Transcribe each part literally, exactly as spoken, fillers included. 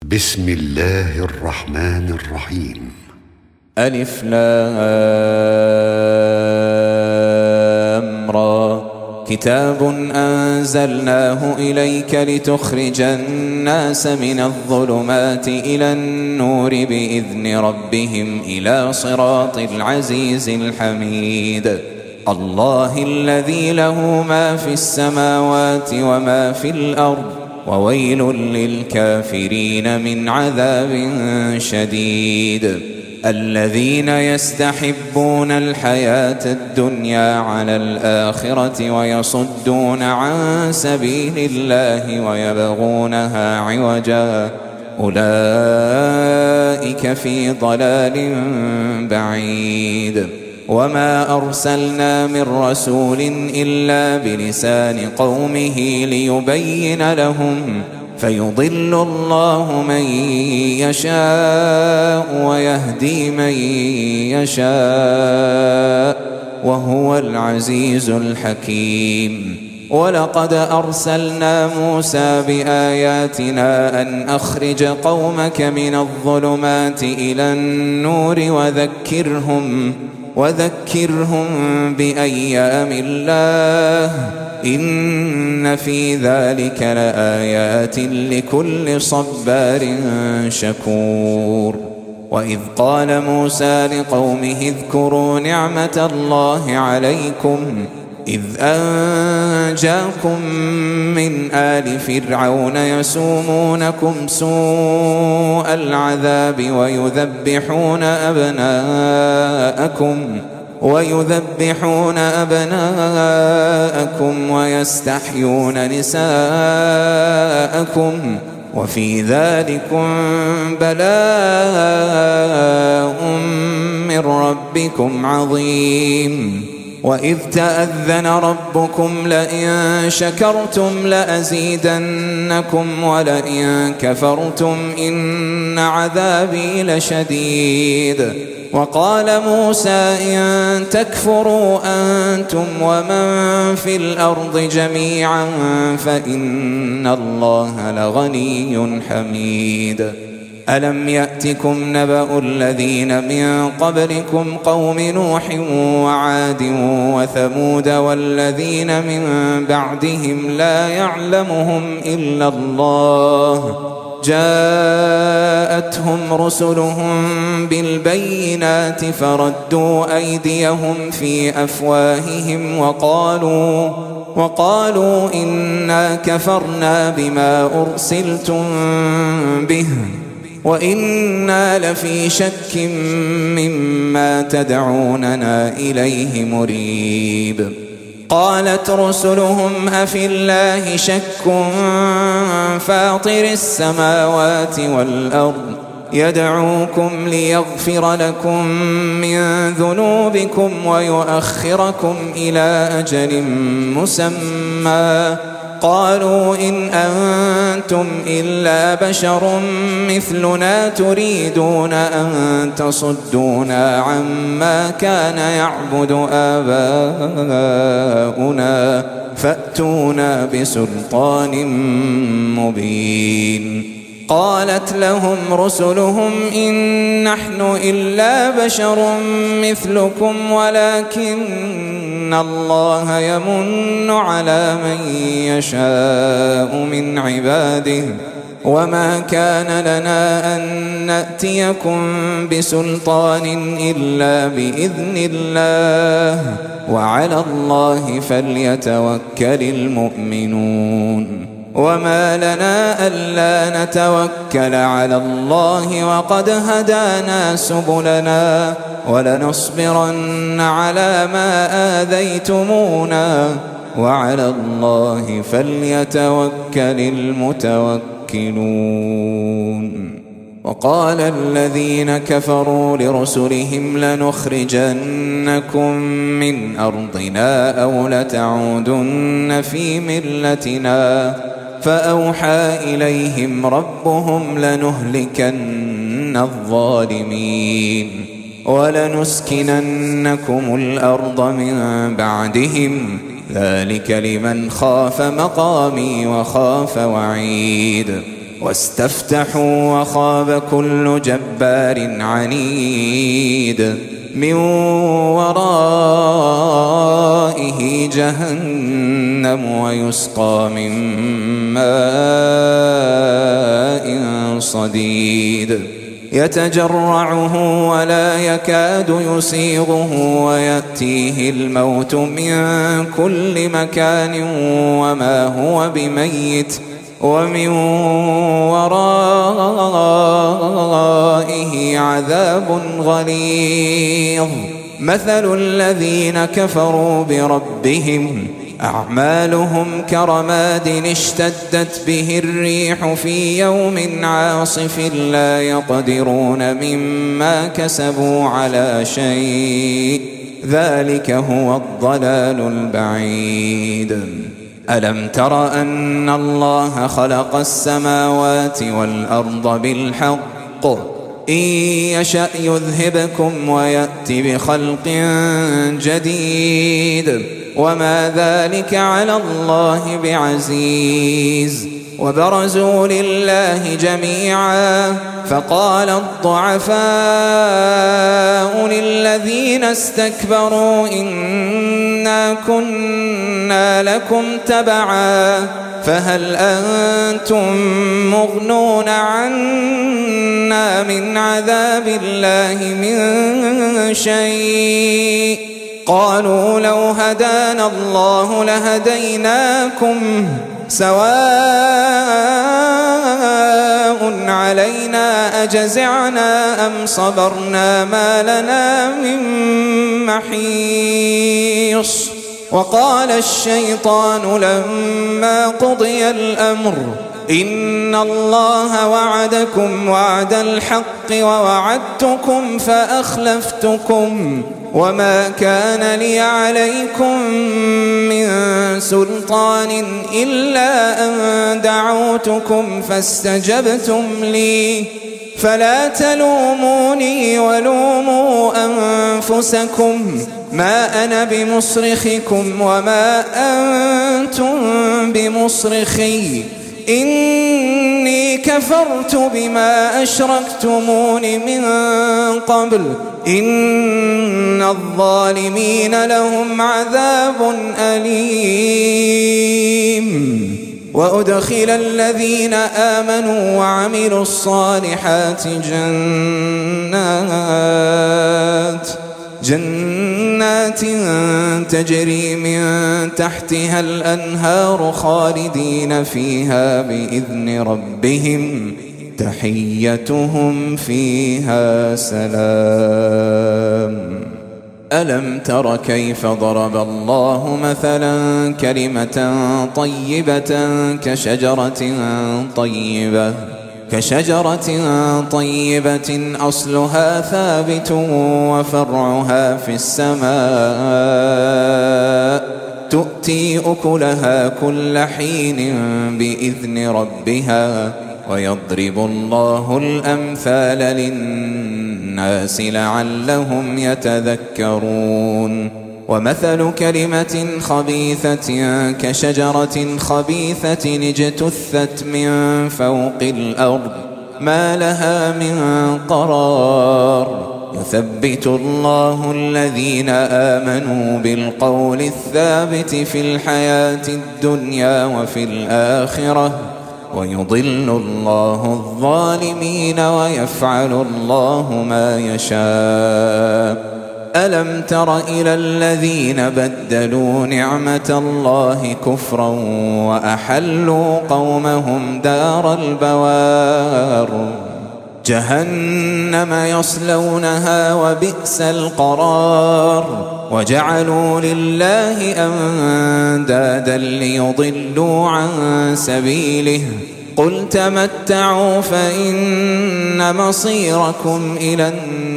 بسم الله الرحمن الرحيم. ألف لام را. كتاب أنزلناه إليك لتخرج الناس من الظلمات إلى النور بإذن ربهم إلى صراط العزيز الحميد. الله الذي له ما في السماوات وما في الأرض وويل للكافرين من عذاب شديد. الذين يستحبون الحياة الدنيا على الآخرة ويصدون عن سبيل الله ويبغونها عوجا أولئك في ضلال بعيد. وما أرسلنا من رسول إلا بلسان قومه ليبين لهم فيضل الله من يشاء ويهدي من يشاء وهو العزيز الحكيم. ولقد أرسلنا موسى بآياتنا أن أخرج قومك من الظلمات إلى النور وذكرهم وذكرهم بأيام الله إن في ذلك لآيات لكل صبار شكور. وإذ قال موسى لقومه اذكروا نعمة الله عليكم إذ أنجاكم من آل فرعون يسومونكم سوء العذاب ويذبحون أبناءكم ويذبحون أبناءكم ويستحيون نساءكم وفي ذلكم بلاء من ربكم عظيم. وإذ تأذن ربكم لئن شكرتم لأزيدنكم ولئن كفرتم إن عذابي لشديد. وقال موسى إن تكفروا أنتم ومن في الأرض جميعا فإن الله لغني حميد. ألم يأتكم نبأ الذين من قبلكم قوم نوح وعاد وثمود والذين من بعدهم لا يعلمهم إلا الله جاءتهم رسلهم بالبينات فردوا أيديهم في أفواههم وقالوا وقالوا إنا كفرنا بما أرسلتم به وإنا لفي شك مما تدعوننا إليه مريب. قالت رسلهم أفي الله شك فاطر السماوات والأرض يدعوكم ليغفر لكم من ذنوبكم ويؤخركم إلى أجل مسمى قالوا إن أنتم إلا بشر مثلنا تريدون أن تصدونا عما كان يعبد آباؤنا فأتونا بسلطان مبين. قالت لهم رسلهم إن نحن إلا بشر مثلكم ولكن الله يمن على من يشاء من عباده وما كان لنا أن نأتيكم بسلطان إلا بإذن الله وعلى الله فليتوكل المؤمنون. وما لنا ألا نتوكل على الله وقد هدانا سبلنا ولنصبرن على ما آذيتمونا وعلى الله فليتوكل المتوكلون. وقال الذين كفروا لرسلهم لنخرجنكم من أرضنا أو لتعودن في ملتنا فأوحى إليهم ربهم لنهلكن الظالمين ولنسكننكم الأرض من بعدهم ذلك لمن خاف مقامي وخاف وعيد واستفتحوا وخاب كل جبار عنيد من ورائه جهنم ويسقى من ماء صديد يتجرعه ولا يكاد يسيغه ويأتيه الموت من كل مكان وما هو بميت ومن ورائه عذاب غليظ مثل الذين كفروا بربهم أعمالهم كرماد اشتدت به الريح في يوم عاصف لا يقدرون مما كسبوا على شيء ذلك هو الضلال البعيد ألم تر أن الله خلق السماوات والأرض بالحق إن يشأ يذهبكم ويأت بخلق جديد وما ذلك على الله بعزيز وبرزوا لله جميعا فقال الضعفاء للذين استكبروا إنا كنا لكم تبعا فهل أنتم مغنون عنا من عذاب الله من شيء قالوا لو هدانا الله لهديناكم سواء علينا أجزعنا أم صبرنا ما لنا من محيص وقال الشيطان لما قضي الأمر إن الله وعدكم وعد الحق ووعدتكم فأخلفتكم وما كان لي عليكم من سلطان إلا أن دعوتكم فاستجبتم لي فلا تلوموني ولوموا أنفسكم ما أنا بمصرخكم وما أنتم بمصرخي إني كفرت بما أشركتمون من قبل إن الظالمين لهم عذاب أليم وأدخل الذين آمنوا وعملوا الصالحات جنات جنات تجري من تحتها الأنهار خالدين فيها بإذن ربهم تحيتهم فيها سلام ألم تر كيف ضرب الله مثلا كلمة طيبة كشجرة طيبة كشجرة طيبة أصلها ثابت وفرعها في السماء تؤتي أكلها كل حين بإذن ربها ويضرب الله الأمثال للناس لعلهم يتذكرون ومثل كلمة خبيثة كشجرة خبيثة اجتثت من فوق الأرض ما لها من قرار يثبت الله الذين آمنوا بالقول الثابت في الحياة الدنيا وفي الآخرة ويضل الله الظالمين ويفعل الله ما يشاء ألم تر إلى الذين بدلوا نعمة الله كفرا وأحلوا قومهم دار البوار جهنم يصلونها وبئس القرار وجعلوا لله أندادا ليضلوا عن سبيله قل تمتعوا فإن مصيركم إلى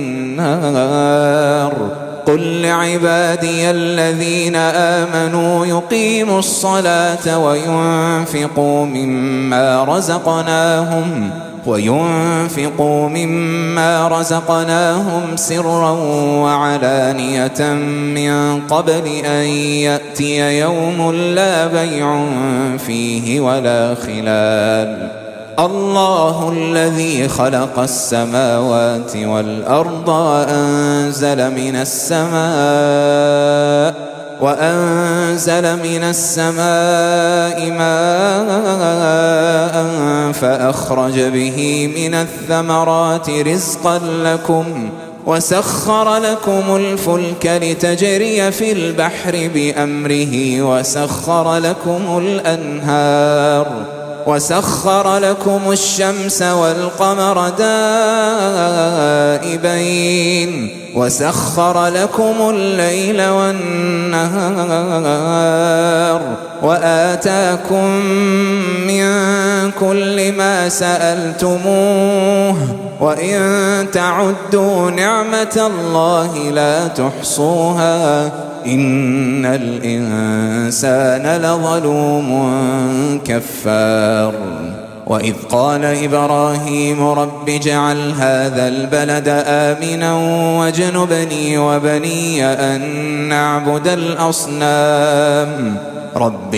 النار قل لعبادي الذين آمنوا يقيموا الصلاة وينفقوا مما رزقناهم وينفقوا مما رزقناهم سرا وعلانية من قبل أن يأتي يوم لا بيع فيه ولا خلال الله الذي خلق السماوات والأرض وأنزل من السماء وأنزل من السماء ماء فأخرج به من الثمرات رزقا لكم وسخر لكم الفلك لتجري في البحر بأمره وسخر لكم الأنهار وسخر لكم الشمس والقمر دائبين وسخر لكم الليل والنهار وآتاكم من كل ما سألتموه وإن تعدوا نعمة الله لا تحصوها إن الإنسان لظلوم كفار وإذ قال إبراهيم رب اجعل هذا البلد آمنا واجنبني وبني أن نعبد الأصنام رب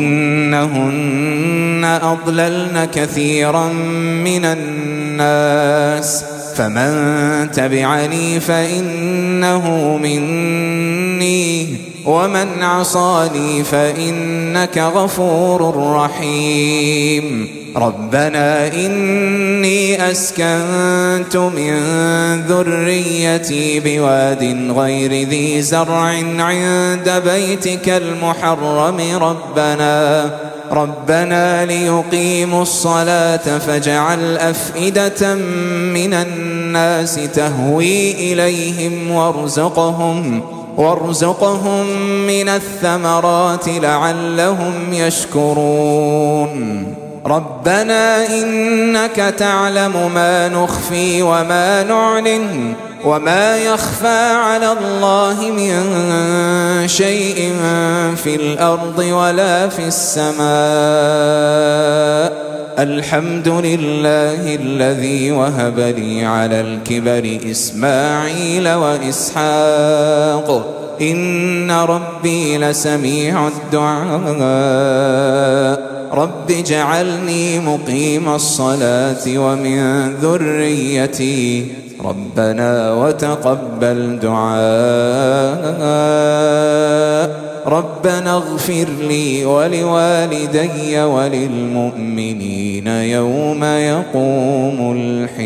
إنهن أضللن كثيرا من الناس فمن تبعني فإنه مني ومن عصاني فإنك غفور رحيم ربنا إني أسكنت من ذريتي بواد غير ذي زرع عند بيتك المحرم ربنا ربنا ليقيموا الصلاة فاجعل أفئدة من الناس تهوي إليهم وارزقهم وارزقهم من الثمرات لعلهم يشكرون ربنا إنك تعلم ما نخفي وما نعلن وما يخفى على الله من شيء في الأرض ولا في السماء الحمد لله الذي وهب لي على الكبر إسماعيل وإسحاق إن ربي لسميع الدعاء رب اجعلني مقيم الصلاة ومن ذريتي ربنا وتقبل دعاء ربنا اغفر لي ولوالدي وللمؤمنين يوم يقوم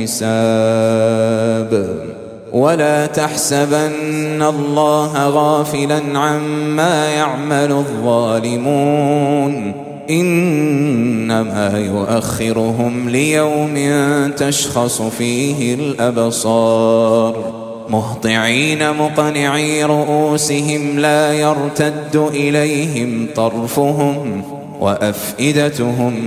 الحساب ولا تحسبن الله غافلا عما يعمل الظالمون إنما يؤخرهم ليوم تشخص فيه الأبصار مهطعين مقنعي رؤوسهم لا يرتد إليهم طرفهم وأفئدتهم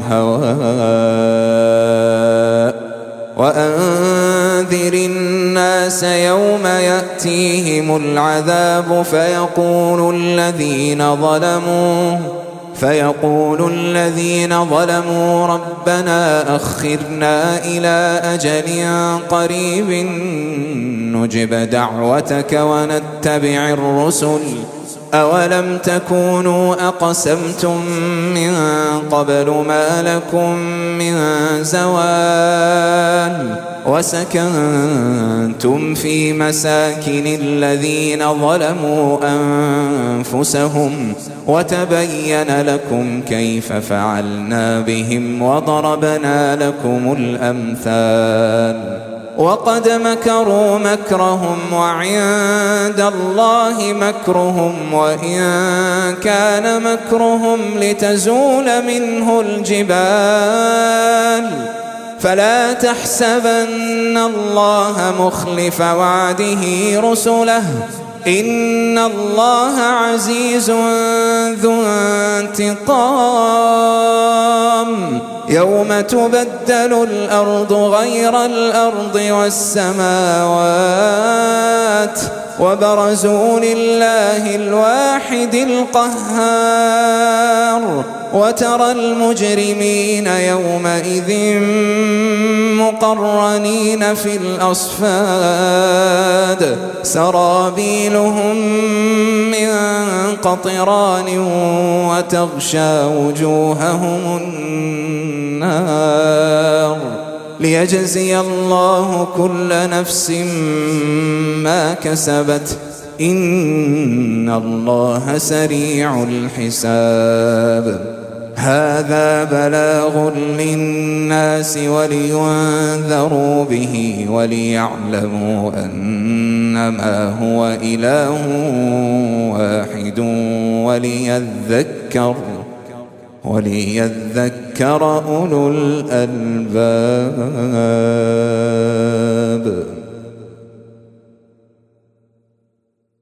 هواء وأنذر الناس يوم يأتيهم العذاب فيقول الذين ظلموا فيقول الذين ظلموا ربنا أخرنا إلى أجل قريب نجب دعوتك ونتبع الرسل أولم تكونوا أقسمتم من قبل ما لكم من زوال وسكنتم في مساكن الذين ظلموا أنفسهم وتبين لكم كيف فعلنا بهم وضربنا لكم الأمثال وقد مكروا مكرهم وعند الله مكرهم وإن كان مكرهم لتزول منه الجبال فلا تحسبن الله مخلف وعده رسله إن الله عزيز ذو انتقام يوم تبدل الأرض غير الأرض والسماوات وبرزوا لله الواحد القهار وترى المجرمين يومئذ مقرنين في الأصفاد سرابيلهم من قطران وتغشى وجوههم النار ليجزي الله كل نفس ما كسبت إن الله سريع الحساب. هذا بلاغ للناس ولينذروا به وليعلموا أنما هو إله واحد وليذكر وليذكر أولو الألباب.